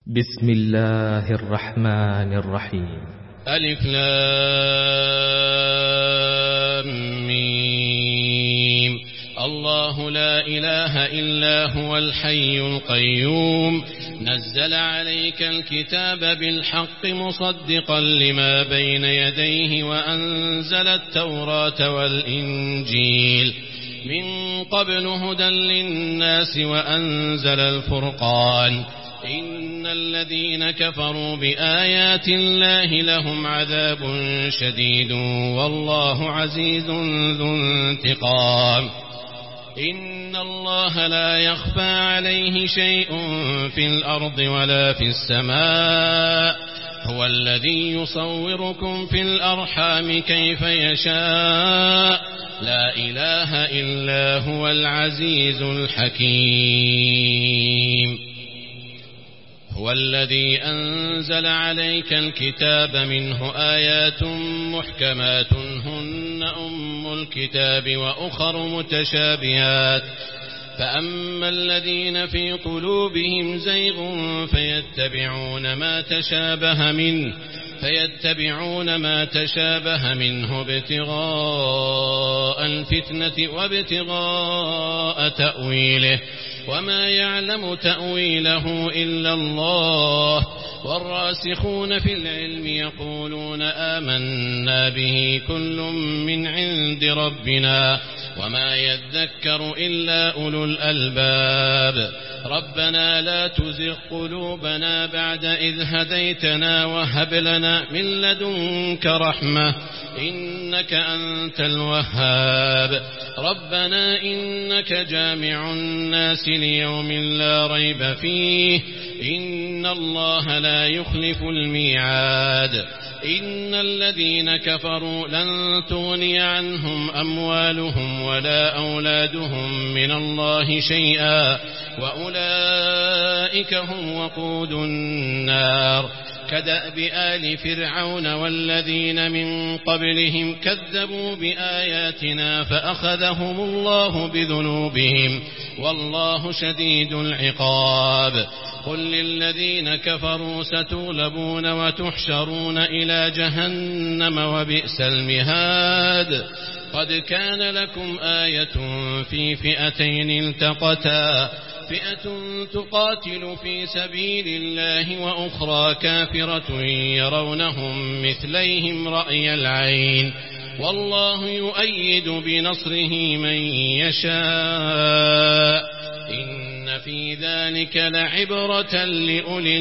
بسم الله الرحمن الرحيم. ألف لام ميم. الله لا إله إلا هو الحي القيوم نزل عليك الكتاب بالحق مصدقا لما بين يديه وأنزل التوراة والإنجيل من قبل هدى للناس وأنزل الفرقان إن الذين كفروا بآيات الله لهم عذاب شديد والله عزيز ذو انتقام. إن الله لا يخفى عليه شيء في الأرض ولا في السماء هو الذي يصوركم في الأرحام كيف يشاء لا إله إلا هو العزيز الحكيم. هو الذي أنزل عليك الكتاب منه آيات محكمات هن أم الكتاب وأخر متشابهات فأما الذين في قلوبهم زيغ فيتبعون ما تشابه منه ابتغاء الفتنة وابتغاء تأويله وما يعلم تأويله إلا الله والراسخون في العلم يقولون آمنا به كل من عند ربنا وما يذكر إلا أولو الألباب. ربنا لا تزغ قلوبنا بعد إذ هديتنا وهب لنا من لدنك رحمة إنك أنت الوهاب. ربنا إنك جامع الناس ليوم لا ريب فيه إن الله لا يخلف الميعاد. إن الذين كفروا لن تغني عنهم أموالهم ولا أولادهم من الله شيئا وأولئك هم وقود النار كدأب آل فرعون والذين من قبلهم كذبوا بآياتنا فأخذهم الله بذنوبهم والله شديد العقاب. قل للذين كفروا ستغلبون وتحشرون إلى جهنم وبئس المهاد. قد كان لكم آية في فئتين التقتا فئة تقاتل في سبيل الله وأخرى كافرة يرونهم مثليهم رأي العين والله يؤيد بنصره من يشاء إن في ذلك لعبرة لأولي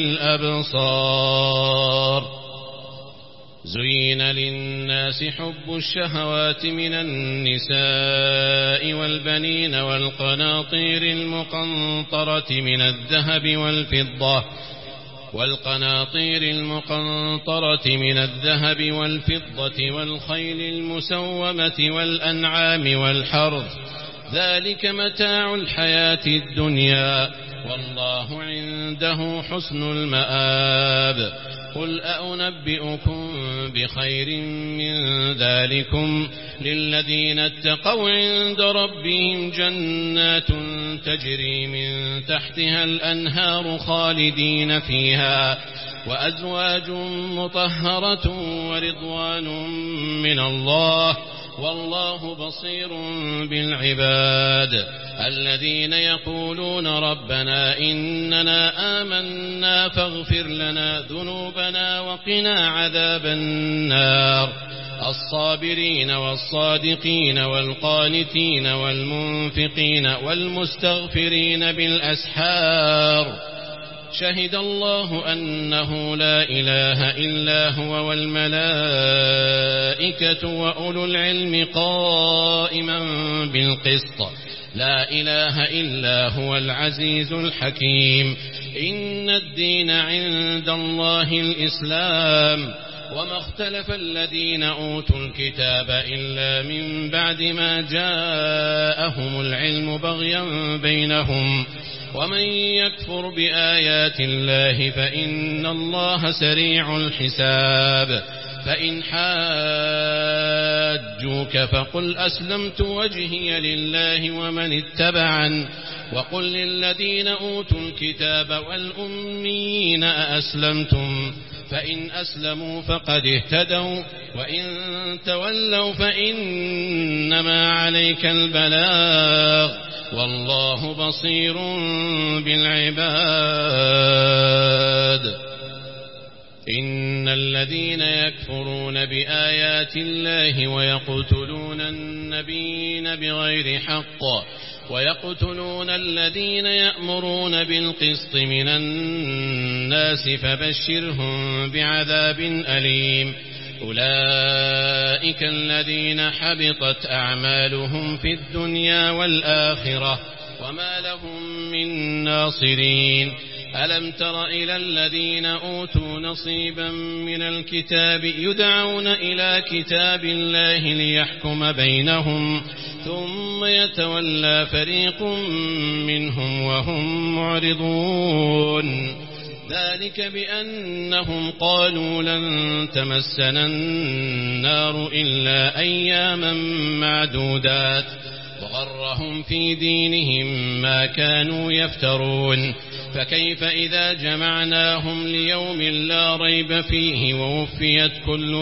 الأبصار. زين للناس حب الشهوات من النساء والبنين والقناطير المقنطرة من الذهب والفضة والخيل المسومة والأنعام والحرث ذلك متاع الحياة الدنيا والله عنده حسن المآب. قل أنبئكم بخير من ذلكم للذين اتقوا عند ربهم جنات تجري من تحتها الأنهار خالدين فيها وأزواج مطهرة ورضوان من الله والله بصير بالعباد. الذين يقولون ربنا إننا آمنا فاغفر لنا ذنوبنا وقنا عذاب النار. الصابرين والصادقين والقانتين والمنفقين والمستغفرين بالأسحار شهد الله أنه لا إله إلا هو والملائكة وأولو العلم قائما بالقسط لا إله إلا هو العزيز الحكيم. إن الدين عند الله الإسلام وما اختلف الذين أوتوا الكتاب إلا من بعد ما جاءهم العلم بغيا بينهم ومن يكفر بآيات الله فإن الله سريع الحساب. فإن حاجوك فقل أسلمت وجهي لله ومن اتبعن وقل للذين أوتوا الكتاب والأميين أأسلمتم فإن أسلموا فقد اهتدوا وإن تولوا فإنما عليك البلاغ والله بصير بالعباد. إن الذين يكفرون بآيات الله ويقتلون النبيين بغير حق ويقتلون الذين يأمرون بالقسط من الناس فبشرهم بعذاب أليم. أولئك الذين حبطت أعمالهم في الدنيا والآخرة وما لهم من ناصرين. ألم تر إلى الذين أوتوا نصيبا من الكتاب يدعون إلى كتاب الله ليحكم بينهم ثم يتولى فريق منهم وهم معرضون. ذلك بأنهم قالوا لن تمسنا النار إلا أياما معدودات وغرهم في دينهم ما كانوا يفترون. فكيف إذا جمعناهم ليوم لا ريب فيه ووفيت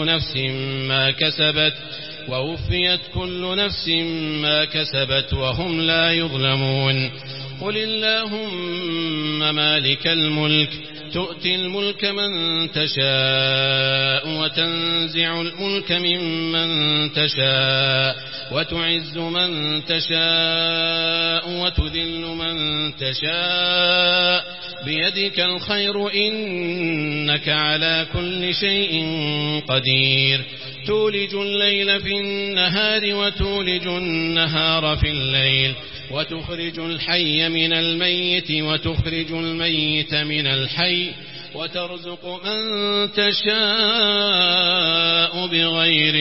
كل نفس ما كسبت وهم لا يظلمون. قل اللهم مالك الملك تؤتي الملك من تشاء وتنزع الملك ممن تشاء وتعز من تشاء وتذل من تشاء بيدك الخير إنك على كل شيء قدير. تولج الليل في النهار وتولج النهار في الليل وتخرج الحي من الميت وتخرج الميت من الحي وترزق من تشاء بغير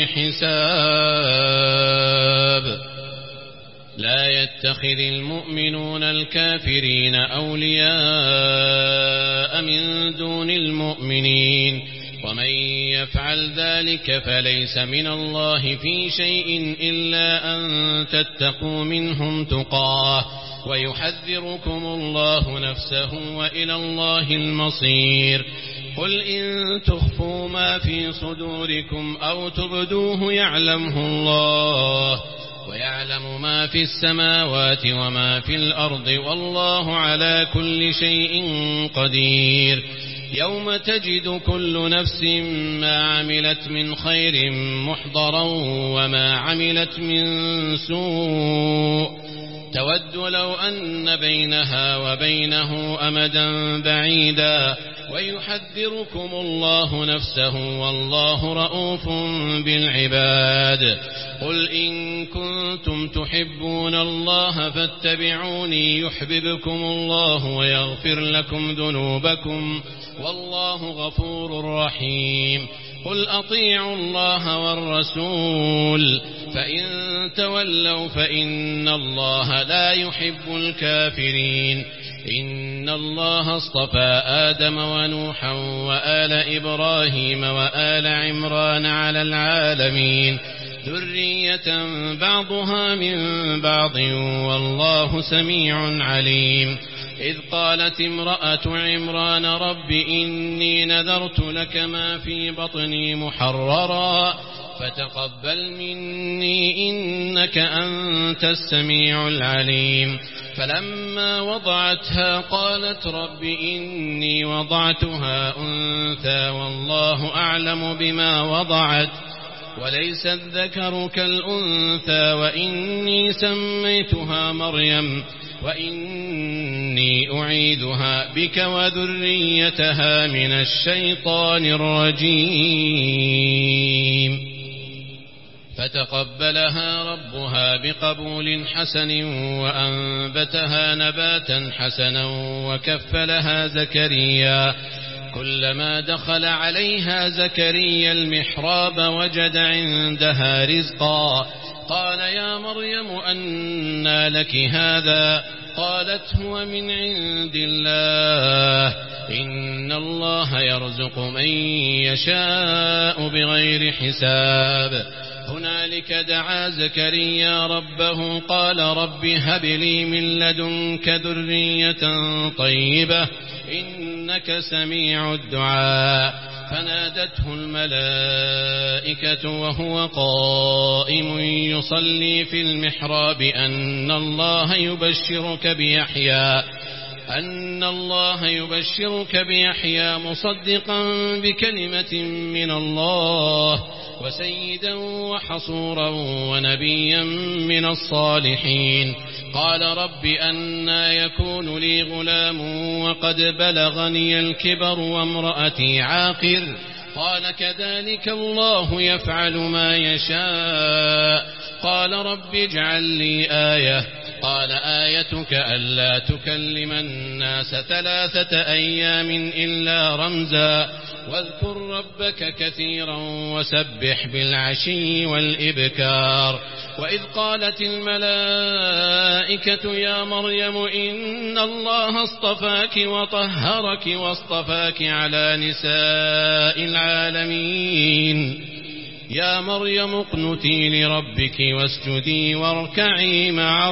حساب. لا يتخذ المؤمنون الكافرين أولياء من دون المؤمنين ومن يفعل ذلك فليس من الله في شيء إلا أن تتقوا منهم تقاه ويحذركم الله نفسه وإلى الله المصير. قل إن تخفوا ما في صدوركم أو تبدوه يعلمه الله ويعلم ما في السماوات وما في الأرض والله على كل شيء قدير. يوم تجد كل نفس ما عملت من خير محضرا وما عملت من سوء تود لو أن بينها وبينه أمدا بعيدا ويحذركم الله نفسه والله رؤوف بالعباد. قل إن كنتم تحبون الله فاتبعوني يحببكم الله ويغفر لكم ذنوبكم والله غفور رحيم. قل أطيعوا الله والرسول فإن تولوا فإن الله لا يحب الكافرين. إن الله اصطفى آدم ونوحا وآل إبراهيم وآل عمران على العالمين ذرية بعضها من بعض والله سميع عليم. إذ قالت امرأة عمران رب إني نذرت لك ما في بطني محررا فتقبل مني إنك أنت السميع العليم. فلما وضعتها قالت رب إني وضعتها أنثى والله أعلم بما وضعت وليس الذكر كالأنثى وإني سميتها مريم وإني أعيذها بك وذريتها من الشيطان الرجيم. فتقبلها ربها بقبول حسن وأنبتها نباتا حسنا وكفلها زكريا. كلما دخل عليها زكريا المحراب وجد عندها رزقا قال يا مريم أنى لك هذا قالت هو من عند الله إن الله يرزق من يشاء بغير حساب. هنالك دعا زكريا ربه قال رب هب لي من لدنك ذرية طيبة إنك سميع الدعاء فنادته الملائكة وهو قائم يصلي في المحراب أن الله يبشرك بيحيى مصدقا بكلمة من الله وسيدا وحصورا ونبيا من الصالحين قال رب أنى يكون لي غلام وقد بلغني الكبر وامرأتي عاقر قال كذلك الله يفعل ما يشاء قال رب اجعل لي آية قال آيتك ألا تكلم الناس 3 أيام إلا رمزا واذكر ربك كثيرا وسبح بالعشي والإبكار وإذ قالت الملائكة يا مريم إن الله اصطفاك وطهرك واصطفاك على نساء العالمين يا مريم اقنتي لربك واسجدي واركعي مع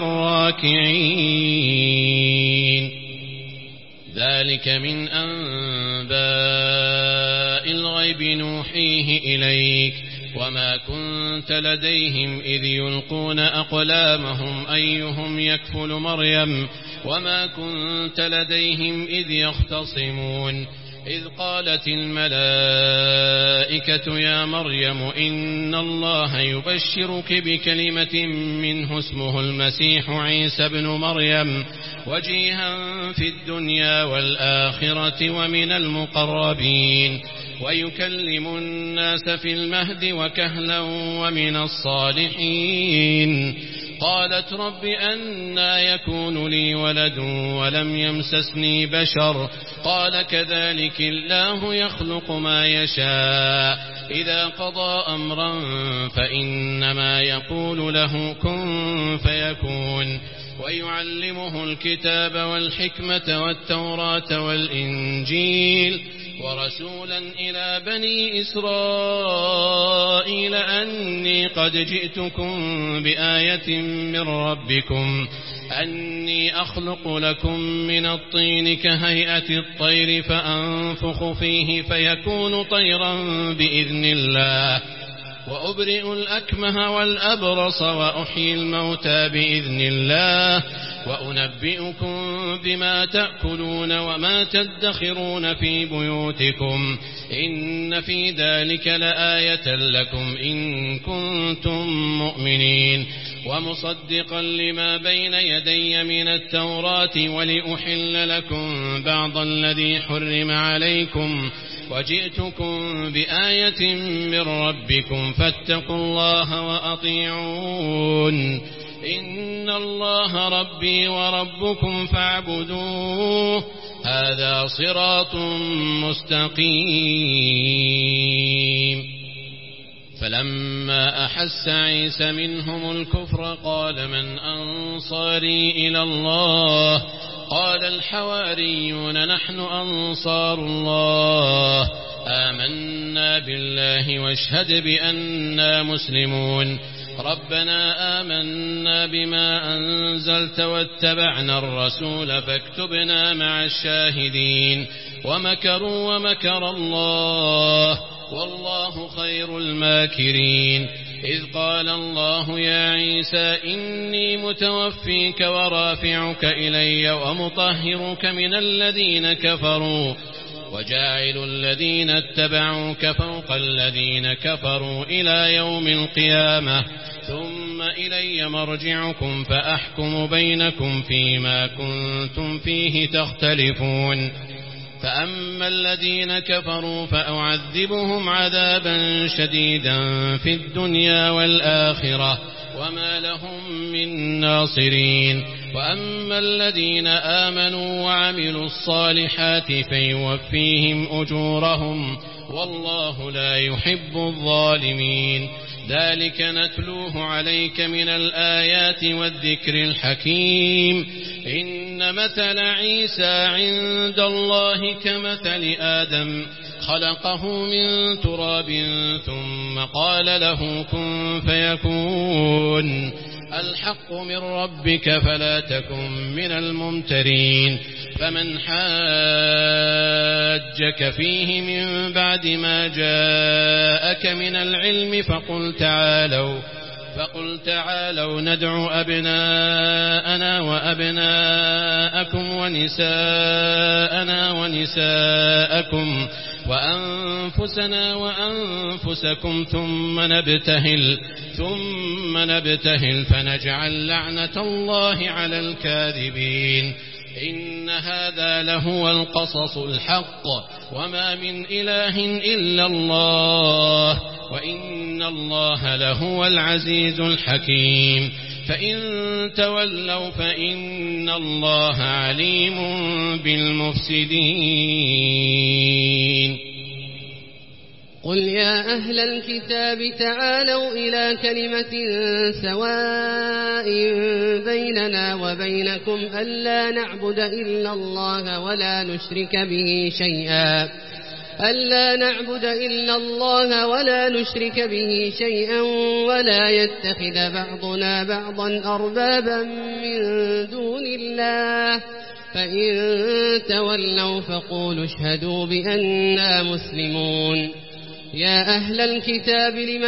الراكعين ذلك من أنباء الغيب نوحيه إليك وما كنت لديهم إذ يلقون أقلامهم أيهم يكفل مريم وما كنت لديهم إذ يختصمون إذ قالت الملائكة يا مريم إن الله يبشرك بكلمة منه اسمه المسيح عيسى بن مريم وجيها في الدنيا والآخرة ومن المقربين ويكلم الناس في المهد وكهلا ومن الصالحين قالت رب أنى يكون لي ولد ولم يمسسني بشر قال كذلك الله يخلق ما يشاء إذا قضى أمرا فإنما يقول له كن فيكون ويعلمه الكتاب والحكمة والتوراة والإنجيل ورسولا إلى بني إسرائيل أني قد جئتكم بآية من ربكم أني أخلق لكم من الطين كهيئة الطير فأنفخ فيه فيكون طيرا بإذن الله وأبرئ الأكمه والأبرص وأحيي الموتى بإذن الله وأنبئكم بما تأكلون وما تدخرون في بيوتكم إن في ذلك لآية لكم إن كنتم مؤمنين ومصدقا لما بين يدي من التوراة ولأحل لكم بعض الذي حرم عليكم وجئتكم بآية من ربكم فاتقوا الله وأطيعون إن الله ربي وربكم فاعبدوه هذا صراط مستقيم فلما أحس عيسى منهم الكفر قال من أنصاري إلى الله قال الحواريون نحن أنصار الله آمنا بالله واشهد بأننا مسلمون ربنا آمنا بما أنزلت واتبعنا الرسول فاكتبنا مع الشاهدين ومكروا ومكر الله والله خير الماكرين إذ قال الله يا عيسى إني متوفيك ورافعك إلي ومطهرك من الذين كفروا وجاعل الذين اتبعوك فوق الذين كفروا إلى يوم القيامة ثم إلي مرجعكم فأحكم بينكم فيما كنتم فيه تختلفون فأما الذين كفروا فأعذبهم عذابا شديدا في الدنيا والآخرة وما لهم من ناصرين وأما الذين آمنوا وعملوا الصالحات فيوفيهم أجورهم والله لا يحب الظالمين ذلك نتلوه عليك من الآيات والذكر الحكيم إن مثل عيسى عند الله كمثل آدم خلقه من تراب ثم قال له كن فيكون الحق من ربك فلا تكن من الممترين فمن حاجك فيه من بعد ما جاءك من العلم فقل تعالوا ندع أبناءنا وأبناءكم ونساءنا ونساءكم وأنفسنا وأنفسكم ثم نبتهل فنجعل لعنة الله على الكاذبين إن هذا لهو القصص الحق وما من إله إلا الله وإن الله لهو العزيز الحكيم فإن تولوا فإن الله عليم بالمفسدين قل يا أهل الكتاب تعالوا إلى كلمة سواء بيننا وبينكم ألا نعبد إلا الله ولا نشرك به شيئا ولا يتخذ بعضنا بعضا أربابا من دون الله فإن تولوا فقولوا اشهدوا بأننا مسلمون يا أهل الكتاب لم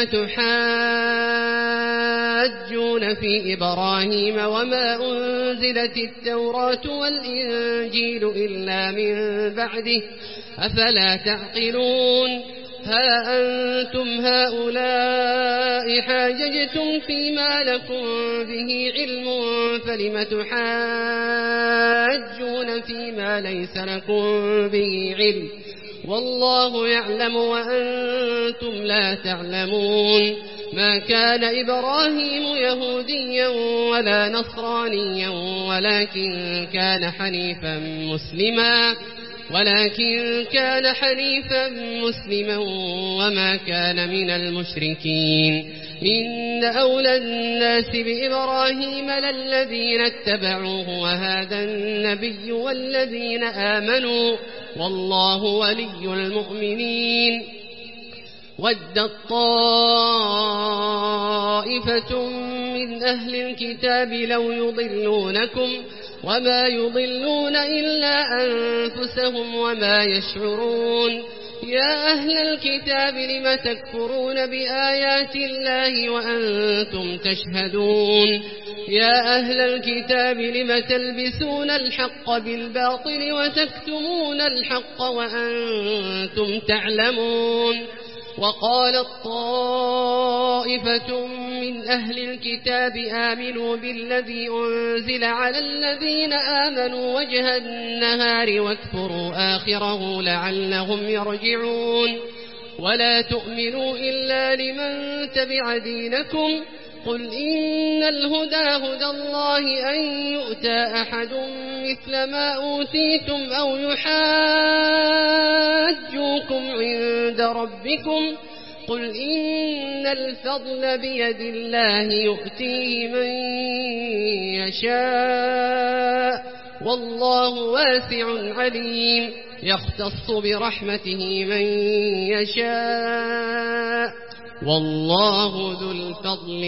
تحاجون في إبراهيم وما أنزلت التوراة والإنجيل إلا من بعده أفلا تعقلون ها أنتم هؤلاء حاججتم فيما لكم به علم فلم تحاجون فيما ليس لكم به علم والله يعلم وأنتم لا تعلمون ما كان إبراهيم يهوديا ولا نصرانيا ولكن كان حنيفا مسلما وما كان من المشركين إن أولى الناس بإبراهيم للذين اتبعوه وهذا النبي والذين آمنوا والله ولي المؤمنين ودت طائفة من أهل الكتاب لو يضلونكم وما يضلون إلا أنفسهم وما يشعرون يا أهل الكتاب لم تكفرون بآيات الله وأنتم تشهدون يا أهل الكتاب لم تلبسون الحق بالباطل وتكتمون الحق وأنتم تعلمون وقالت طائفة من أهل الكتاب آمنوا بالذي أنزل على الذين آمنوا وجه النهار واكفروا آخره لعلهم يرجعون ولا تؤمنوا إلا لمن تبع دينكم قل إن الهدى هدى الله أن يؤتى أحد مثل ما أوتيتم أو يحاجوكم عند ربكم قل إن الفضل بيد الله يؤتيه من يشاء والله واسع عليم يختص برحمته من يشاء والله ذو الفضل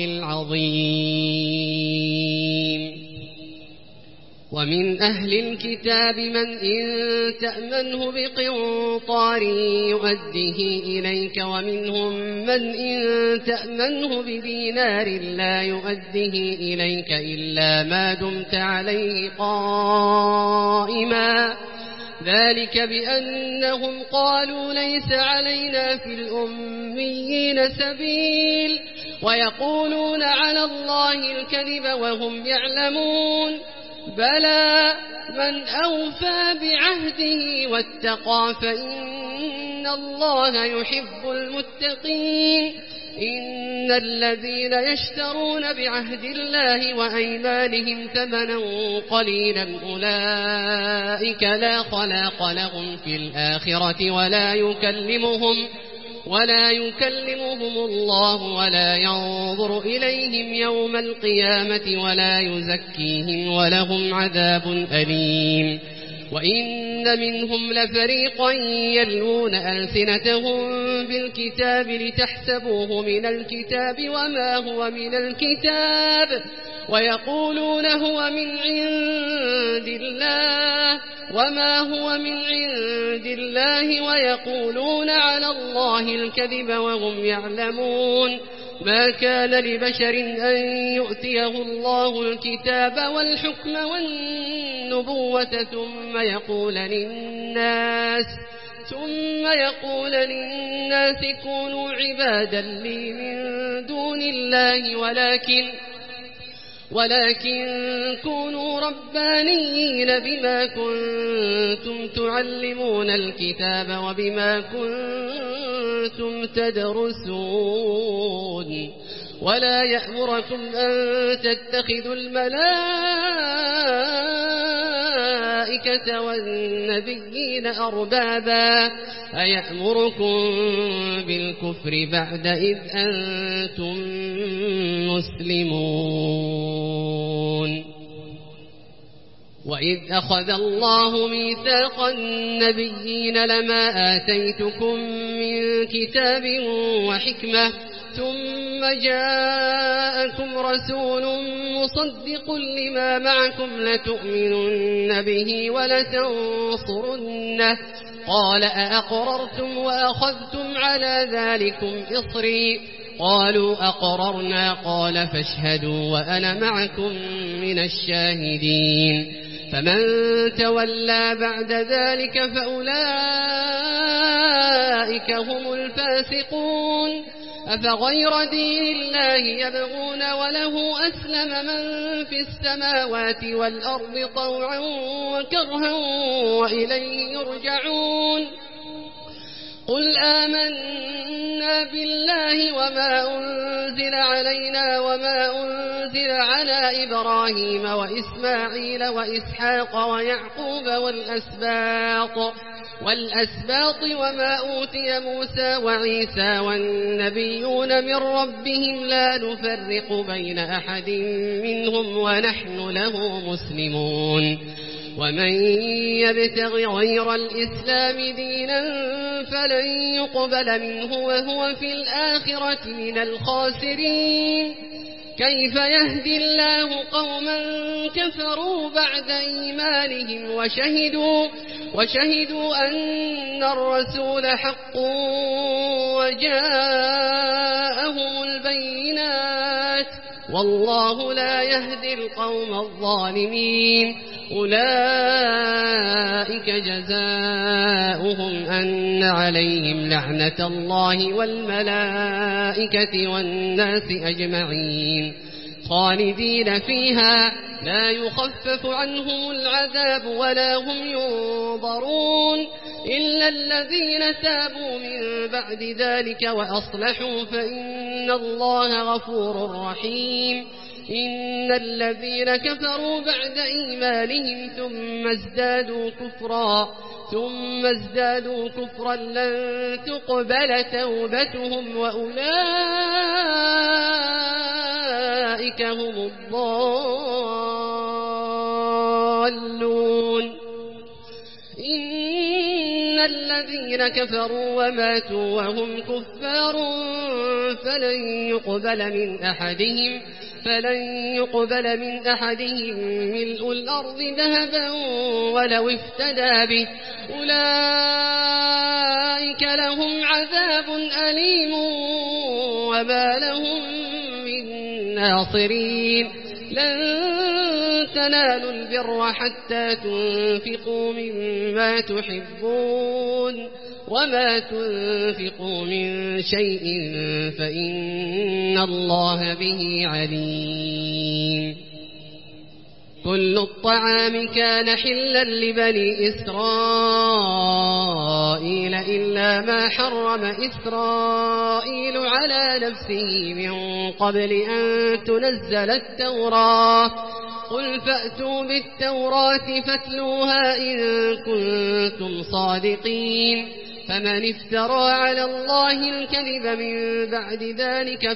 العظيم ومن أهل الكتاب من إن تأمنه بقنطار يؤديه إليك ومنهم من إن تأمنه بدينار لا يؤديه إليك إلا ما دمت عليه قائما ذلك بأنهم قالوا ليس علينا في الأميين سبيل ويقولون على الله الكذب وهم يعلمون بلى من أوفى بعهده واتقى فإن الله يحب المتقين إن الذين يشترون بعهد الله وأيمانهم ثمنا قليلا أولئك لا خلاق لهم في الآخرة ولا يكلمهم الله ولا ينظر إليهم يوم القيامة ولا يزكيهم ولهم عذاب أليم وإن منهم لفريقا يلوون ألسنتهم بالكتاب لتحسبوه من الكتاب وما هو من الكتاب ويقولون هو من عند الله وما هو من عند الله ويقولون على الله الكذب وهم يعلمون. ما كان لبشر أن يؤتيه الله الكتاب والحكم والنبوة ثم يقول للناس كونوا عبادا لي من دون الله ولكن كونوا ربانيين بما كنتم تعلمون الكتاب وبما كنتم تدرسون. ولا يأمركم أن تتخذوا الملائكة والنبيين أربابا أيأمركم بالكفر بعد إذ أنتم مسلمون. وإذ أخذ الله ميثاق النبيين لما آتيتكم من كتاب وحكمة ثم جاءكم رسول مصدق لما معكم لتؤمنن به ولتنصرنه قال أأقررتم وأخذتم على ذلكم إصري قالوا أقررنا قال فاشهدوا وأنا معكم من الشاهدين. فمن تولى بعد ذلك فأولئك هم الفاسقون. أفغير دين الله يبغون وله أسلم من في السماوات والأرض طوعا وكرها وإليه يرجعون. قل آمنا بالله وما أنزل علينا وما أنزل على إبراهيم وإسماعيل وإسحاق ويعقوب والأسباط وما أوتي موسى وعيسى والنبيون من ربهم لا نفرق بين أحد منهم ونحن له مسلمون. ومن يبتغ غير الإسلام دينا فلن يقبل منه وهو في الآخرة من الخاسرين. كيف يهدي الله قوما كفروا بعد إيمانهم وشهدوا أن الرسول حق وجاءهم البينات والله لا يهدي القوم الظالمين. أولئك جزاؤهم أن عليهم لعنة الله والملائكة والناس أجمعين خالدين فيها لا يخفف عنهم العذاب ولا هم ينظرون إلا الذين تابوا من بعد ذلك وأصلحوا فإن الله غفور رحيم. إن الذين كفروا بعد إيمانهم ثم ازدادوا كفرا لن تقبل توبتهم وأولئك هم الضالون. إن الذين كفروا وماتوا وهم كفار فلن يقبل من أحدهم ملء الأرض ذهبا ولو افتدى به أولئك لهم عذاب أليم وما لهم من ناصرين. لن تنالوا البر حتى تنفقوا مما تحبون وما تنفقوا من شيء فإن الله به عليم. كل الطعام كان حلا لبني إسرائيل إلا ما حرم إسرائيل على نفسه من قبل أن تنزل التوراة. قل فأتوا بالتوراة فاتلوها إن كنتم صادقين. فمن افترى على الله الكذب من بعد ذلك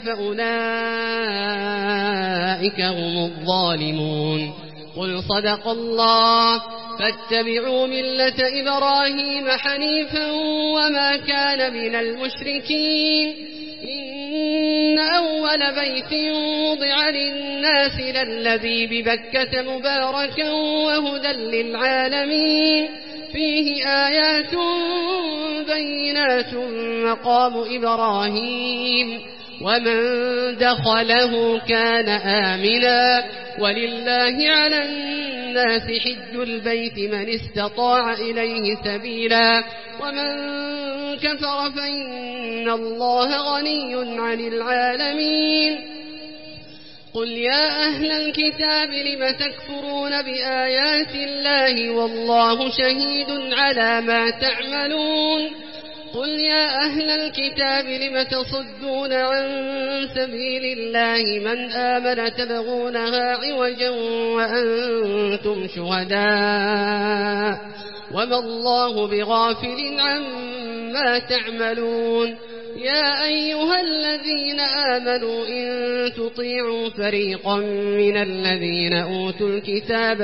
فأولئك هم الظالمون. قل صدق الله فاتبعوا ملة إبراهيم حنيفا وما كان من المشركين إن أول بيت وضع للناس للذي ببكة مباركا وهدى للعالمين فيه آيات بينات مقام إبراهيم ومن دخله كان آمنا ولله على الناس حج البيت من استطاع إليه سبيلا ومن كفر فإن الله غني عن العالمين قل يا أهل الكتاب لم تكفرون بآيات الله والله شهيد على ما تعملون قل يا أهل الكتاب لم تصدون عن سبيل الله من آمن تبغونها عوجا وأنتم شهداء وما الله بغافل عما تعملون يا أيها الذين آمنوا إن تطيعوا فريقا من الذين أوتوا الكتاب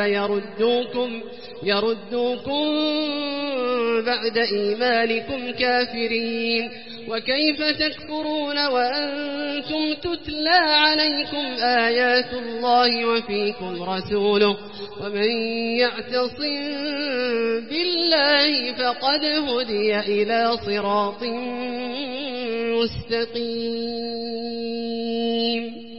يردوكم بعد إيمانكم كافرين وكيف تكفرون وأنتم تتلى عليكم آيات الله وفيكم رسوله ومن يعتصم بالله فقد هدي إلى صراط مستقيم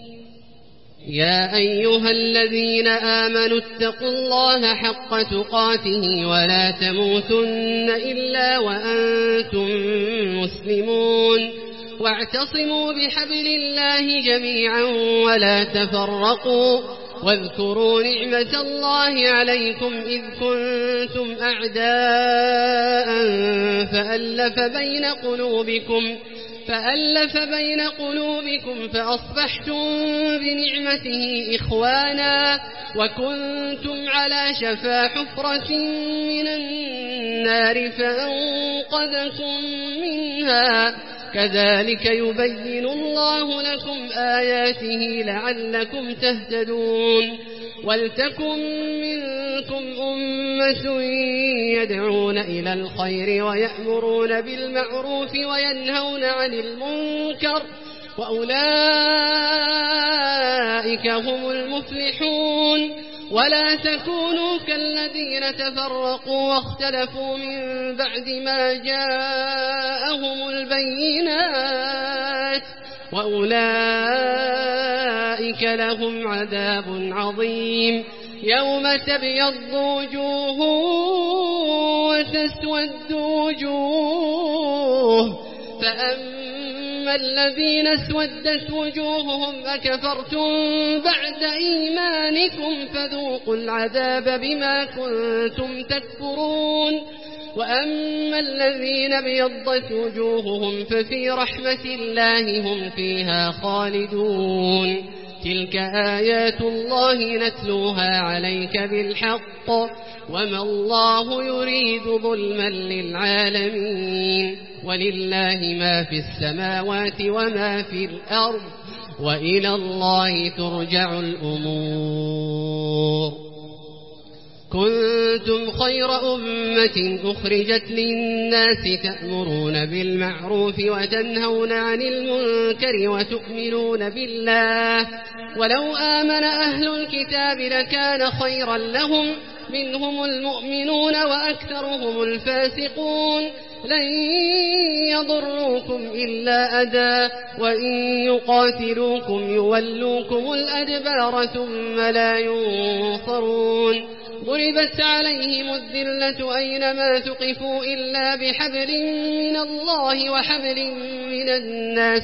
يا أيها الذين آمنوا اتقوا الله حق تقاته ولا تموتن إلا وأنتم مسلمون واعتصموا بحبل الله جميعا ولا تفرقوا واذكروا نعمة الله عليكم إذ كنتم أعداء فألف بين قلوبكم فأصبحتم بنعمته إخوانا وكنتم على شفا حفرة من النار فأنقذكم منها كذلك يبين الله لكم آياته لعلكم تهتدون ولتكن منكم أمة يدعون إلى الخير ويأمرون بالمعروف وينهون عن المنكر وأولئك هم المفلحون ولا تكونوا كالذين تفرقوا واختلفوا من بعد ما جاءهم البينات وأولئك لهم عذاب عظيم يوم تبيض وجوه وتسود وجوه فأما الذين اسودت وجوههم أكفرتم بعد إيمانكم فذوقوا العذاب بما كنتم تكفرون وأما الذين ابيضت وجوههم ففي رحمة الله هم فيها خالدون تلك آيات الله نتلوها عليك بالحق وما الله يريد ظلما للعالمين ولله ما في السماوات وما في الأرض وإلى الله ترجع الأمور كنتم خير أمة أخرجت للناس تأمرون بالمعروف وتنهون عن المنكر وتؤمنون بالله ولو آمن أهل الكتاب لكان خيرا لهم منهم المؤمنون وأكثرهم الفاسقون لن يضروكم إلا أذى وإن يقاتلوكم يولوكم الأدبار ثم لا ينصرون ضربت عليهم الذلة أينما ثقفوا إلا بحبل من الله وحبل من الناس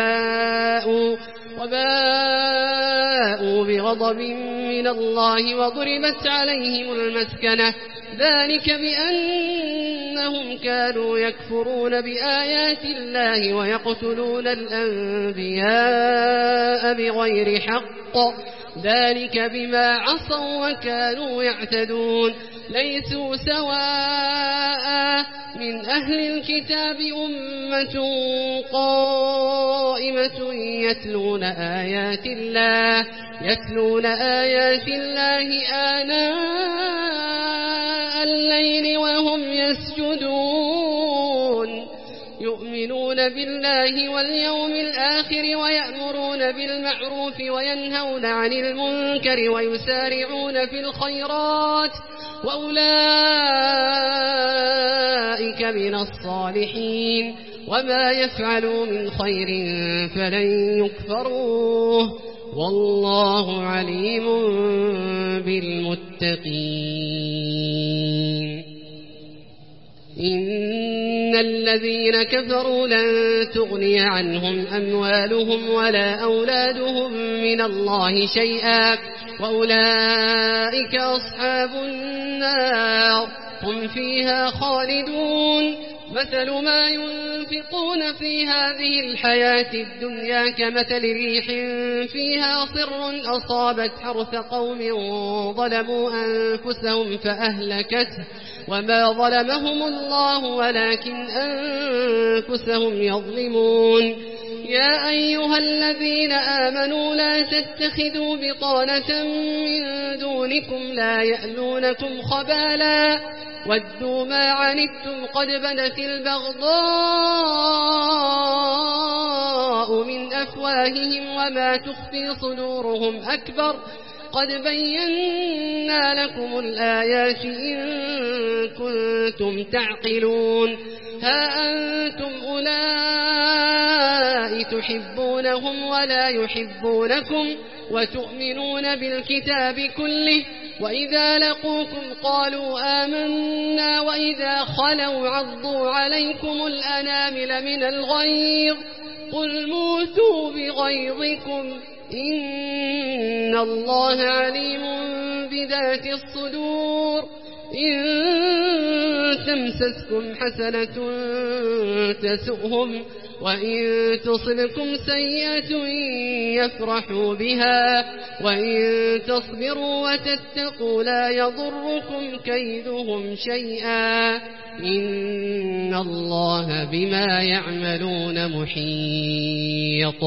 وباءوا بغضب من الله وضربت عليهم المسكنة ذلك بأنهم كانوا يكفرون بآيات الله ويقتلون الأنبياء بغير حق ذلك بما عصوا وكانوا يعتدون ليسوا سواء من أهل الكتاب أمة قائمة يتلون آيات الله آناء الليل وهم يسجدون يؤمنون بالله واليوم الآخر ويأمرون بالمعروف وينهون عن المنكر ويسارعون في الخيرات وأولئك من الصالحين وما يفعلوا من خير فلن يكفروه والله عليم بالمتقين. إن الذين كفروا لن تغني عنهم أموالهم ولا أولادهم من الله شيئا وأولئك أصحاب النار هم فيها خالدون. مثل ما ينفقون في هذه الحياة الدنيا كمثل ريح فيها صر أصابت حرث قوم ظلموا أنفسهم فأهلكته وما ظلمهم الله ولكن أنفسهم يظلمون. يا أيها الذين آمنوا لا تتخذوا بطانة من دونكم لا يألونكم خبالا ودوا ما عنتم قد بدت البغضاء من أفواههم وما تخفي صدورهم أكبر قد بينا لكم الآيات إن كنتم تعقلون. ها أنتم أولئك تحبونهم ولا يحبونكم وتؤمنون بالكتاب كله وإذا لقوكم قالوا آمنا وإذا خلوا عضوا عليكم الأنامل من الغيظ قل موتوا بغيظكم إن الله عليم بذات الصدور. إن تمسسكم حسنة تسؤهم وإن تصبكم سيئة يفرحوا بها وإن تصبروا وتتقوا لا يضركم كيدهم شيئا إن الله بما يعملون محيط.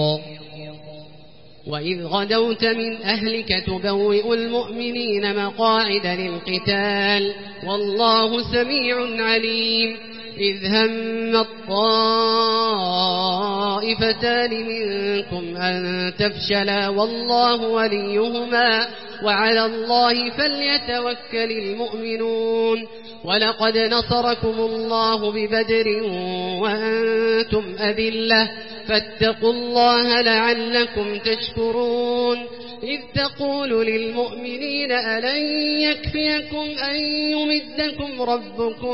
وإذ غدوت من أهلك تبوئ المؤمنين مقاعد للقتال والله سميع عليم. إذ هم الطائفتان منكم أن تفشلا والله وليهما وعلى الله فليتوكل المؤمنون. ولقد نصركم الله ببدر وأنتم أذلة فاتقوا الله لعلكم تشكرون. إذ تقول للمؤمنين ألن يكفيكم أن يمدكم ربكم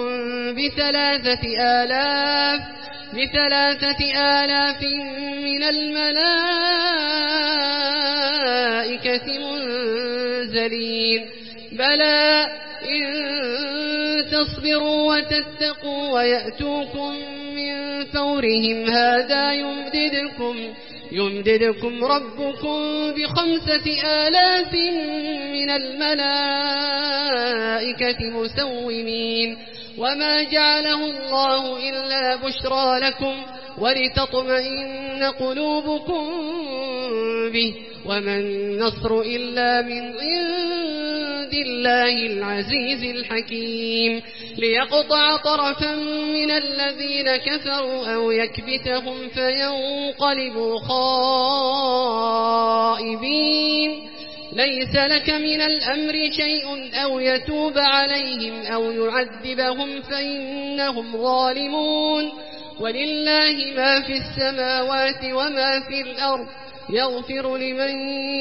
بثلاثة آلاف من الملائكة منزلين بلى إن تصبروا وتتقوا ويأتوكم من فورهم هذا يمددكم ربكم ب5,000 من الملائكة مسومين وما جعله الله إلا بشرى لكم ولتطمئن قلوبكم به وما النصر إلا من عند الله العزيز الحكيم. ليقطع طرفا من الذين كفروا أو يكبتهم فينقلبوا خائبين. ليس لك من الأمر شيء أو يتوب عليهم أو يعذبهم فإنهم ظالمون. ولله ما في السماوات وما في الأرض يغفر لمن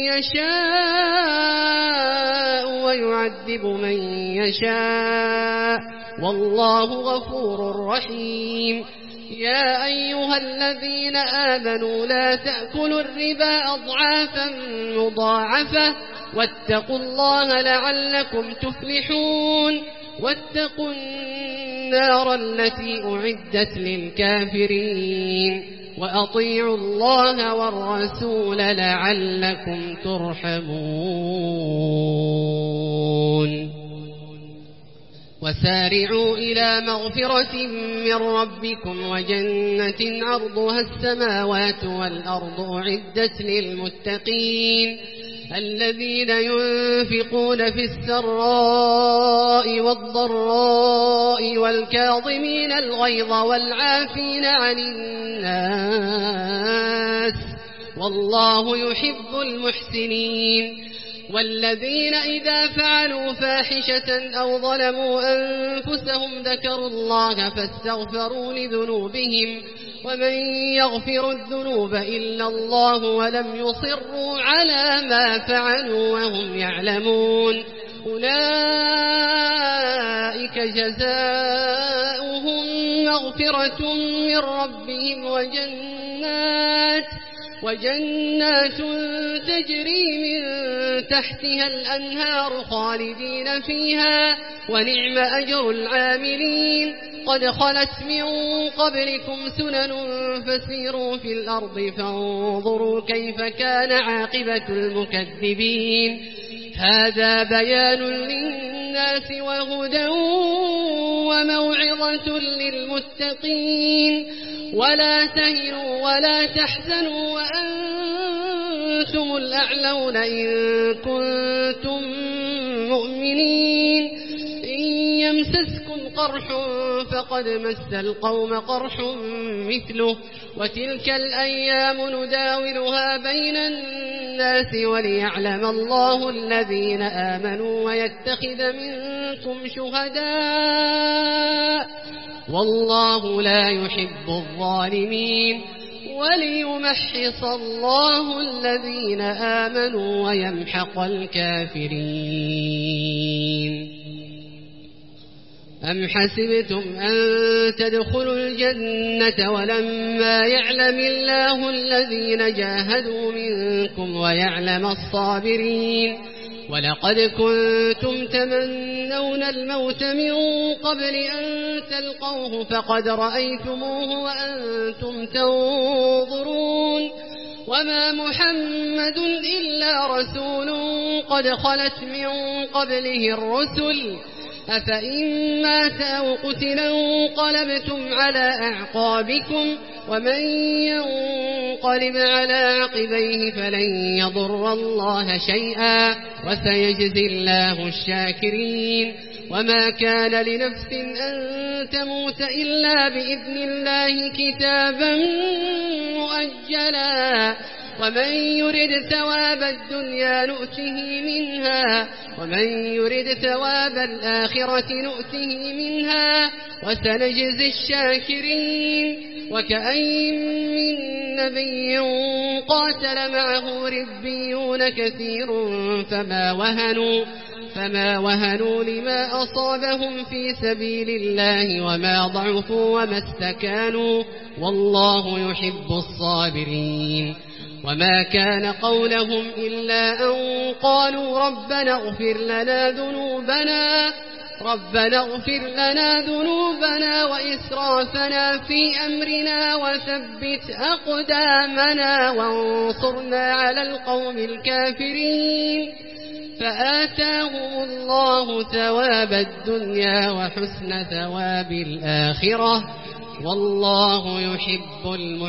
يشاء ويعذب من يشاء والله غفور رحيم. يا أيها الذين آمنوا لا تأكلوا الربا أضعافا مضاعفة واتقوا الله لعلكم تفلحون. واتقوا النار التي أعدت للكافرين وأطيعوا الله والرسول لعلكم ترحمون. وسارعوا إلى مغفرة من ربكم وجنة عرضها السماوات والأرض أعدت للمتقين. الذين ينفقون في السراء والضراء والكاظمين الغيظ والعافين عن الناس والله يحب المحسنين. والذين إذا فعلوا فاحشة أو ظلموا أنفسهم ذكروا الله فاستغفروا لذنوبهم ومن يغفر الذنوب إلا الله ولم يصروا على ما فعلوا وهم يعلمون أولئك جزاؤهم مغفرة من ربهم وجنات تجري من تحتها الأنهار خالدين فيها ونعم أجر العاملين. قد خلت من قبلكم سنن فسيروا في الأرض فانظروا كيف كان عاقبة المكذبين. هذا بيان للناس وهدى وموعظة للمتقين. ولا تهنوا ولا تحزنوا وأنتم الأعلون إن كنتم مؤمنين. إن يمسسكم قرح فقد مس القوم قرح مثله وتلك الأيام نداولها بين الناس وليعلم الله الذين آمنوا ويتخذ منكم شهداء والله لا يحب الظالمين وليمحص الله الذين آمنوا ويمحق الكافرين. أم حسبتم أن تدخلوا الجنة ولما يعلم الله الذين جاهدوا منكم ويعلم الصابرين. ولقد كنتم تمنون الموت من قبل أن تلقوه فقد رأيتموه وأنتم تنظرون. وما محمد إلا رسول قد خلت من قبله الرسل أفإن مات أو قتل انقلبتم على أعقابكم ومن ينقلب على عقبيه فلن يضر الله شيئا وسيجزي الله الشاكرين. وما كان لنفس أن تموت إلا بإذن الله كتابا مؤجلا ومن يرد ثواب الدنيا نؤته منها ومن يرد ثواب الآخرة نؤته منها وسنجزي الشاكرين. وكأين من نبي قاتل معه ربيون كثير فما وهنوا لما أصابهم في سبيل الله وما ضعفوا وما استكانوا والله يحب الصابرين. وما كان قولهم إلا أن قالوا ربنا اغفر لنا ذنوبنا وإسرافنا في أمرنا وثبت أقدامنا وانصرنا على القوم الكافرين. فآتاهم الله ثواب الدنيا وحسن ثواب الآخرة والله يحب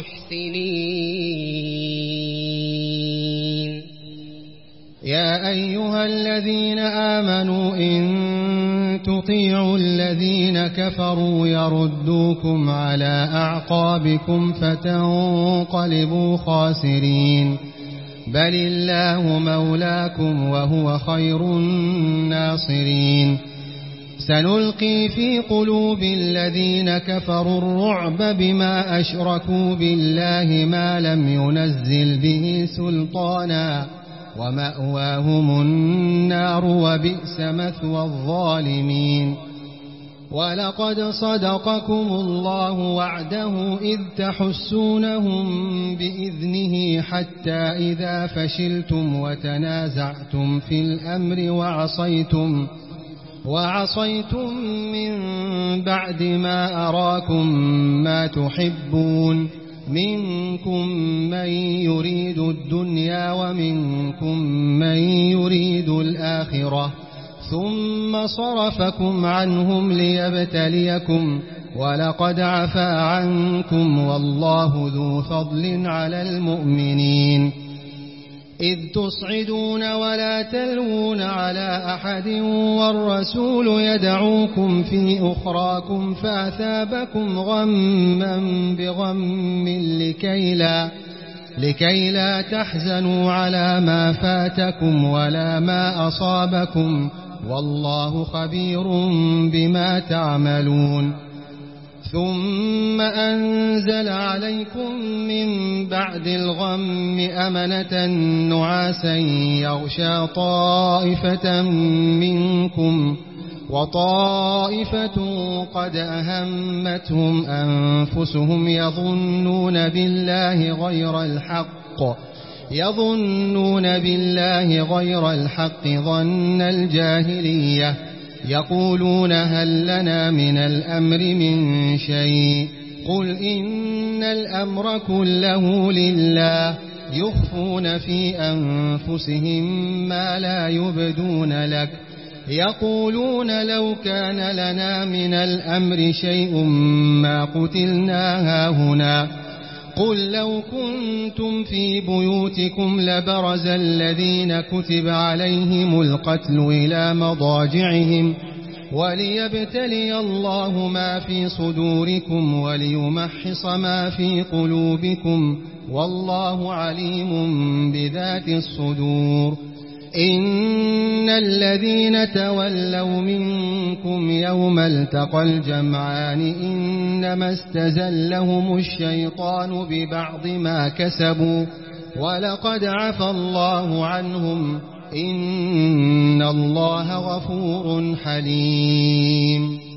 المحسنين. يا أيها الذين آمنوا إن تطيعوا الذين كفروا يردوكم على أعقابكم فتنقلبوا خاسرين بل الله مولاكم وهو خير الناصرين. سنلقي في قلوب الذين كفروا الرعب بما أشركوا بالله ما لم ينزل به سلطانا ومأواهم النار وبئس مثوى الظالمين. ولقد صدقكم الله وعده إذ تحسونهم بإذنه حتى إذا فشلتم وتنازعتم في الأمر وعصيتم من بعد ما أراكم ما تحبون منكم من يريد الدنيا ومنكم من يريد الآخرة ثم صرفكم عنهم ليبتليكم ولقد عفا عنكم والله ذو فضل على المؤمنين. إذ تصعدون ولا تلوون على أحد والرسول يدعوكم في أخراكم فأثابكم غما بغم لكي لا تحزنوا على ما فاتكم ولا ما أصابكم والله خبير بما تعملون ثم أنزل عليكم من بعد الغم أمنة نعاسا يغشى طائفة منكم وطائفة قد أهمتهم أنفسهم يظنون بالله غير الحق ظن الجاهلية يقولون هل لنا من الأمر من شيء قل إن الأمر كله لله يخفون في أنفسهم ما لا يبدون لك يقولون لو كان لنا من الأمر شيء ما قتلنا هاهنا قل لو كنتم في بيوتكم لبرز الذين كتب عليهم القتل إلى مضاجعهم وليبتلي الله ما في صدوركم وليمحص ما في قلوبكم والله عليم بذات الصدور إن الذين تولوا منكم يوم التقى الجمعان إنما استزلهم الشيطان ببعض ما كسبوا ولقد عفى الله عنهم إن الله غفور حليم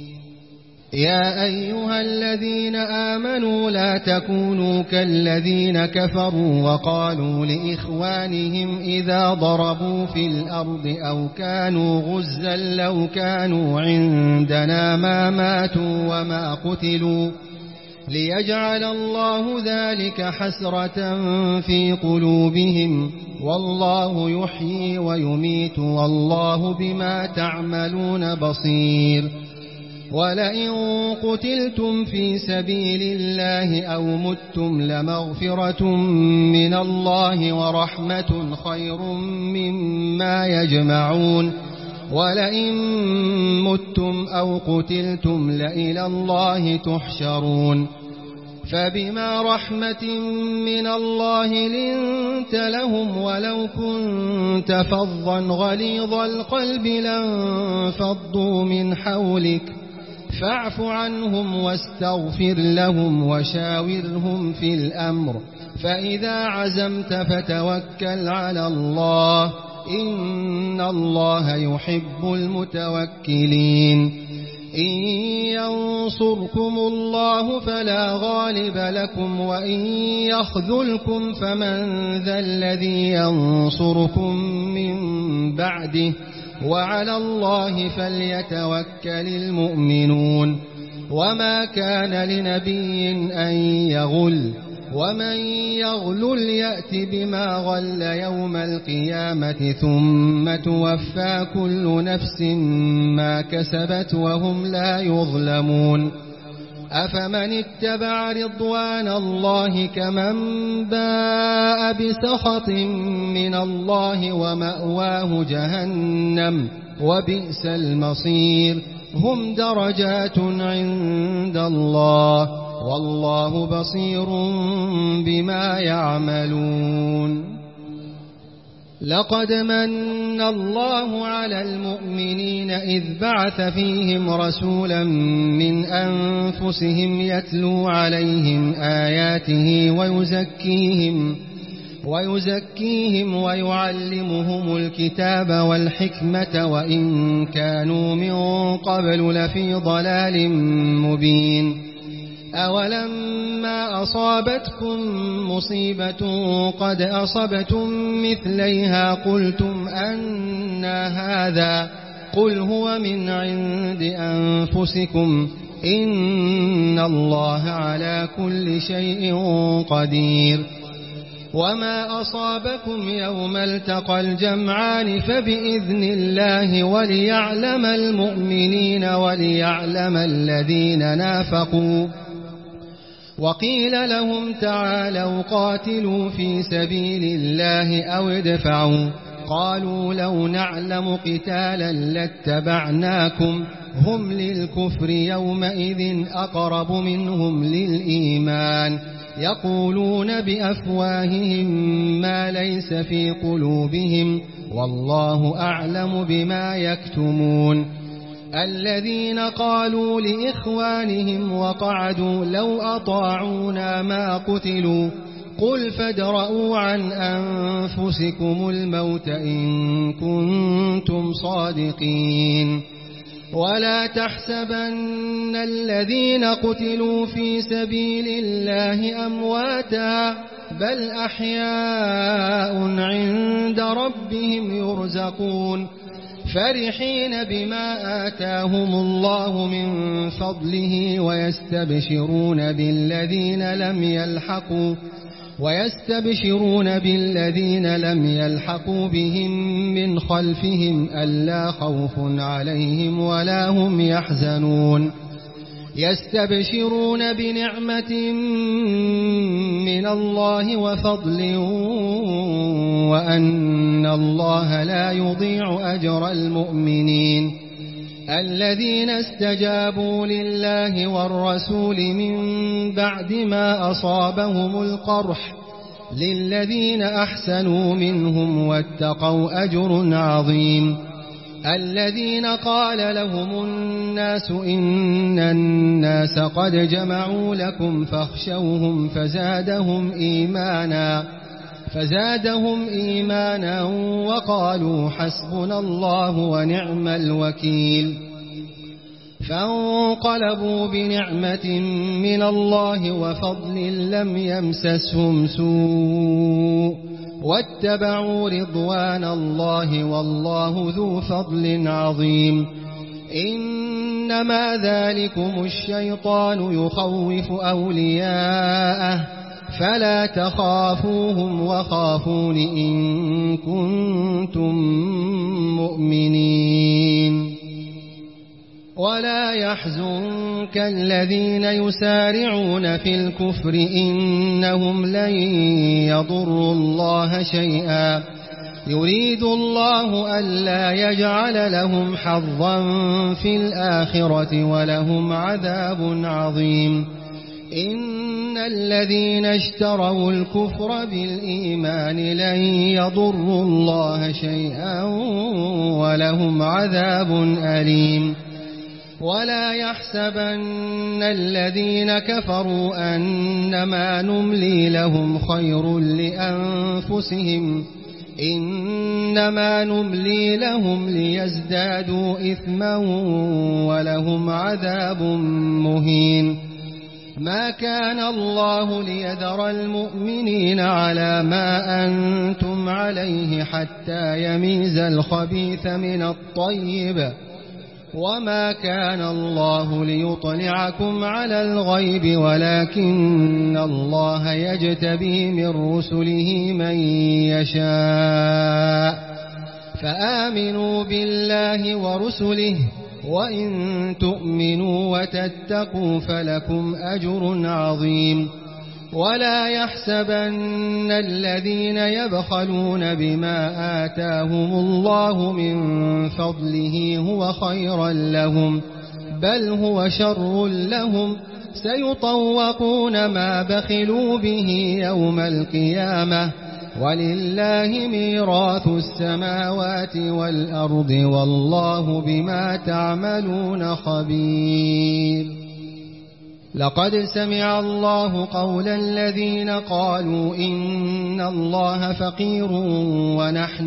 يا أيها الذين آمنوا لا تكونوا كالذين كفروا وقالوا لإخوانهم إذا ضربوا في الأرض أو كانوا غزا لو كانوا عندنا ما ماتوا وما قتلوا ليجعل الله ذلك حسرة في قلوبهم والله يحيي ويميت والله بما تعملون بصير ولئن قتلتم في سبيل الله أو متم لمغفرة من الله ورحمة خير مما يجمعون ولئن متم أو قتلتم لإلى الله تحشرون فبما رحمة من الله لنت لهم ولو كنت فظا غليظ القلب لانفضوا من حولك فاعف عنهم واستغفر لهم وشاورهم في الأمر فإذا عزمت فتوكل على الله إن الله يحب المتوكلين إن ينصركم الله فلا غالب لكم وإن يخذلكم فمن ذا الذي ينصركم من بعده وعلى الله فليتوكل المؤمنون وما كان لنبي أن يغل ومن يغلل يأت بما غل يوم القيامة ثم توفى كل نفس ما كسبت وهم لا يظلمون أفمن اتبع رضوان الله كمن باء بسخط من الله ومأواه جهنم وبئس المصير هم درجات عند الله والله بصير بما يعملون لقد من الله على المؤمنين إذ بعث فيهم رسولا من أنفسهم يتلو عليهم آياته ويزكيهم ويعلمهم الكتاب والحكمة وإن كانوا من قبل لفي ضلال مبين أولما أصابتكم مصيبة قد أصبتم مثليها قلتم أنى هذا قل هو من عند أنفسكم إن الله على كل شيء قدير وما أصابكم يوم التقى الجمعان فبإذن الله وليعلم المؤمنين وليعلم الذين نافقوا وقيل لهم تعالوا قاتلوا في سبيل الله أو ادفعوا قالوا لو نعلم قتالا لاتبعناكم هم للكفر يومئذ أقرب منهم للإيمان يقولون بأفواههم ما ليس في قلوبهم والله أعلم بما يكتمون الذين قالوا لإخوانهم وقعدوا لو أطاعونا ما قتلوا قل فادرءوا عن أنفسكم الموت إن كنتم صادقين ولا تحسبن الذين قتلوا في سبيل الله أمواتا بل أحياء عند ربهم يرزقون فرحين بما آتاهم الله من فضله ويستبشرون بالذين لم يلحقوا بهم من خلفهم ألا خوف عليهم ولا هم يحزنون يستبشرون بنعمة من الله وفضل وأن الله لا يضيع أجر المؤمنين الذين استجابوا لله والرسول من بعد ما أصابهم القرح للذين أحسنوا منهم واتقوا أجر عظيم الذين قال لهم الناس إن الناس قد جمعوا لكم فاخشوهم فزادهم إيمانا وقالوا حسبنا الله ونعم الوكيل فانقلبوا بنعمة من الله وفضل لم يمسسهم سوء واتبعوا رضوان الله والله ذو فضل عظيم إنما ذلكم الشيطان يخوف أولياءه فلا تخافوهم وخافون إن كنتم مؤمنين ولا يحزنك الذين يسارعون في الكفر إنهم لن يضروا الله شيئا يريد الله ألا يجعل لهم حظا في الآخرة ولهم عذاب عظيم إن الذين اشتروا الكفر بالإيمان لن يضروا الله شيئا ولهم عذاب أليم ولا يحسبن الذين كفروا أنما نملي لهم خير لأنفسهم إنما نملي لهم ليزدادوا إثما ولهم عذاب مهين ما كان الله ليذر المؤمنين على ما أنتم عليه حتى يميز الخبيث من الطيب وما كان الله ليطلعكم على الغيب ولكن الله يجتبي من رسله من يشاء فآمنوا بالله ورسله وإن تؤمنوا وتتقوا فلكم أجر عظيم ولا يحسبن الذين يبخلون بما آتاهم الله من فضله هو خيرا لهم بل هو شر لهم سيطوقون ما بخلوا به يوم القيامة ولله ميراث السماوات والأرض والله بما تعملون خبير لقد سمع الله قول الذين قالوا إن الله فقير ونحن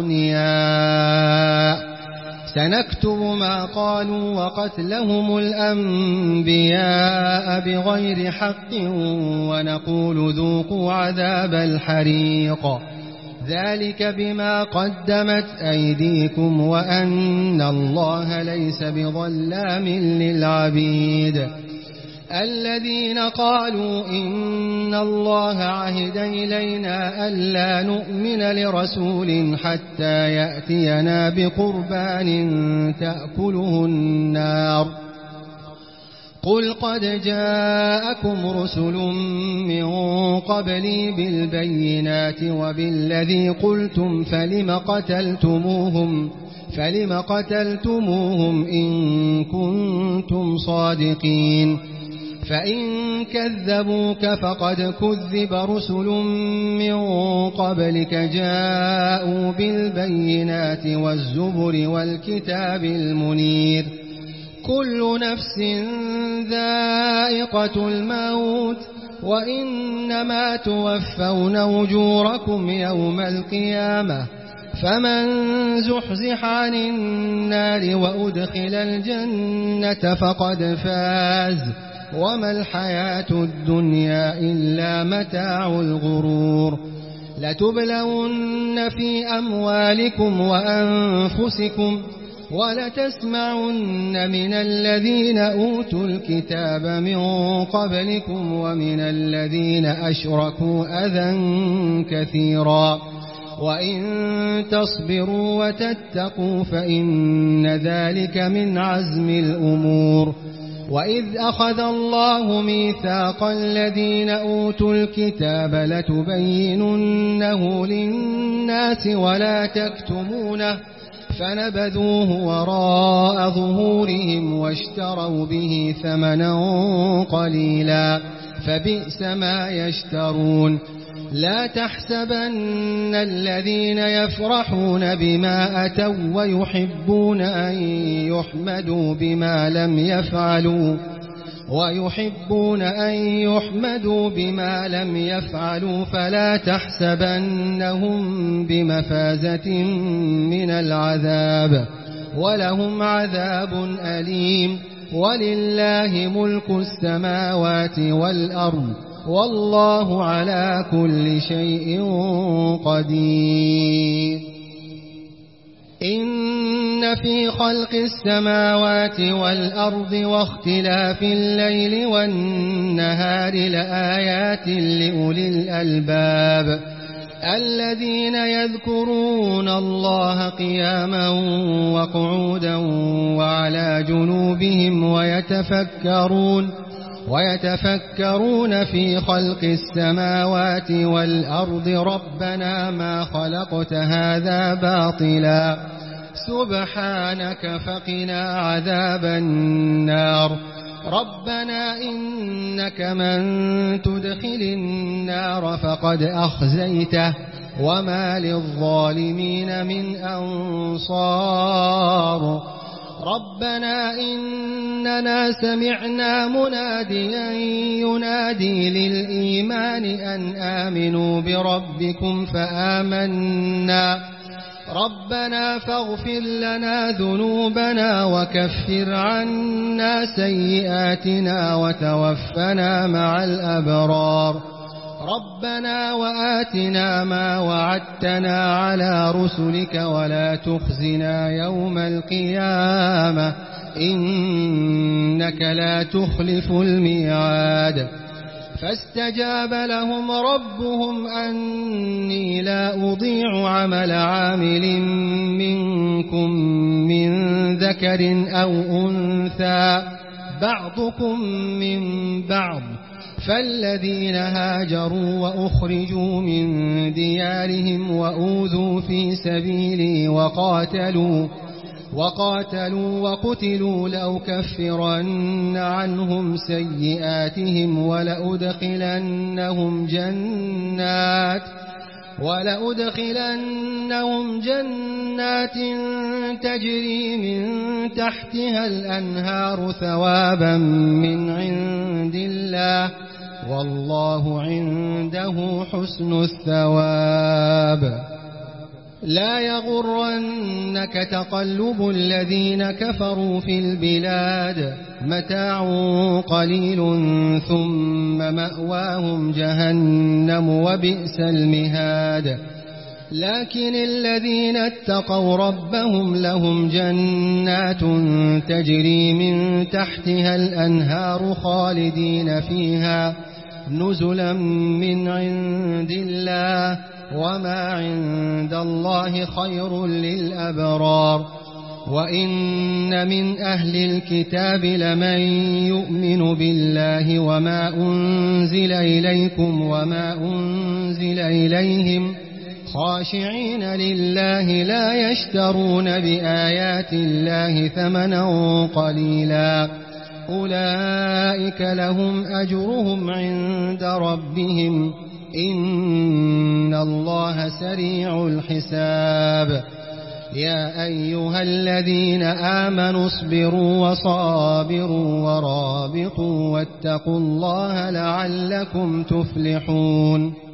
أغنياء سنكتب ما قالوا وقتلهم الأنبياء بغير حق ونقول ذوقوا عذاب الحريق ذلك بما قدمت أيديكم وأن الله ليس بظلام للعبيد الذين قالوا إن الله عهد إلينا ألا نؤمن لرسول حتى يأتينا بقربان تأكله النار قل قد جاءكم رسل من قبلي بالبينات وبالذي قلتم فلم قتلتموهم إن كنتم صادقين فإن كذبوك فقد كذب رسل من قبلك جاءوا بالبينات والزبر والكتاب المنير كل نفس ذائقة الموت وإنما توفون أجوركم يوم القيامة فمن زحزح عن النار وأدخل الجنة فقد فاز وما الحياة الدنيا إلا متاع الغرور لتبلون في أموالكم وأنفسكم ولتسمعن من الذين أوتوا الكتاب من قبلكم ومن الذين أشركوا أذى كثيرا وإن تصبروا وتتقوا فإن ذلك من عزم الأمور وإذ أخذ الله ميثاق الذين أوتوا الكتاب لتبيننه للناس ولا تكتمونه فنبذوه وراء ظهورهم واشتروا به ثمنا قليلا فبئس ما يشترون لا تحسبن الذين يفرحون بما أتوا ويحبون أن يحمدوا بما لم يفعلوا فلا تحسبنهم بمفازة من العذاب ولهم عذاب أليم ولله ملك السماوات والأرض والله على كل شيء قدير إن في خلق السماوات والأرض واختلاف الليل والنهار لآيات لأولي الألباب الذين يذكرون الله قياما وقعودا وعلى جنوبهم ويتفكرون في خلق السماوات والأرض ربنا ما خلقت هذا باطلا سبحانك فقنا عذاب النار ربنا إنك من تدخل النار فقد أخزيته وما للظالمين من أنصار ربنا إننا سمعنا مناديا ينادي للإيمان أن آمنوا بربكم فآمنا ربنا فاغفر لنا ذنوبنا وكفر عنا سيئاتنا وتوفنا مع الأبرار ربنا وآتنا ما وعدتنا على رسلك ولا تخزنا يوم القيامة إنك لا تخلف الميعاد فاستجاب لهم ربهم أني لا أضيع عمل عامل منكم من ذكر أو أنثى بعضكم من بعض فالذين هاجروا وأخرجوا من ديارهم وأوذوا في سبيلي وقاتلوا وقتلوا لأكفرن عنهم سيئاتهم ولأدخلنهم جنات تجري من تحتها الأنهار ثوابا من عند الله والله عنده حسن الثواب لا يغرنك تقلب الذين كفروا في البلاد متاع قليل ثم مأواهم جهنم وبئس المهاد لكن الذين اتقوا ربهم لهم جنات تجري من تحتها الأنهار خالدين فيها نزلا من عند الله وما عند الله خير للأبرار وإن من أهل الكتاب لمن يؤمن بالله وما أنزل إليكم وما أنزل إليهم خاشعين لله لا يشترون بآيات الله ثمنا قليلا أولئك لهم أجرهم عند ربهم إن الله سريع الحساب يا أيها الذين آمنوا اصبروا وصابروا ورابطوا واتقوا الله لعلكم تفلحون